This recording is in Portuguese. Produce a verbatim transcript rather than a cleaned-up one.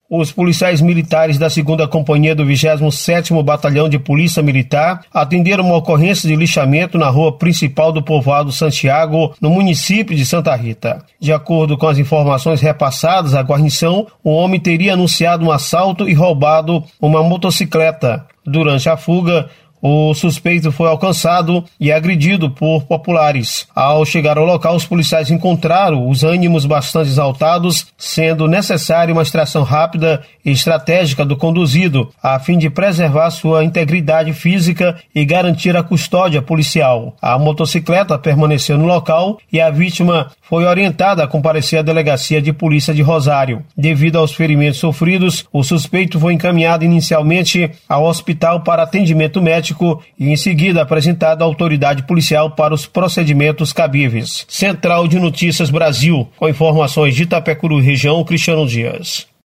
Os policiais militares da segunda Companhia do vigésimo sétimo Batalhão de Polícia Militar atenderam uma ocorrência de lixamento na rua principal do povoado Santiago, no município de Santa Rita. De acordo com as informações repassadas à guarnição, o homem teria anunciado um assalto e roubado uma motocicleta. Durante a fuga, o suspeito foi alcançado e agredido por populares. Ao chegar ao local, os policiais encontraram os ânimos bastante exaltados, sendo necessária uma extração rápida e estratégica do conduzido, a fim de preservar sua integridade física e garantir a custódia policial. A motocicleta permaneceu no local e a vítima foi orientada a comparecer à delegacia de polícia de Rosário. Devido aos ferimentos sofridos, o suspeito foi encaminhado inicialmente ao hospital para atendimento médico e em seguida apresentado à autoridade policial para os procedimentos cabíveis. Central de Notícias Brasil, com informações de Itapecuru, região, Cristiano Dias.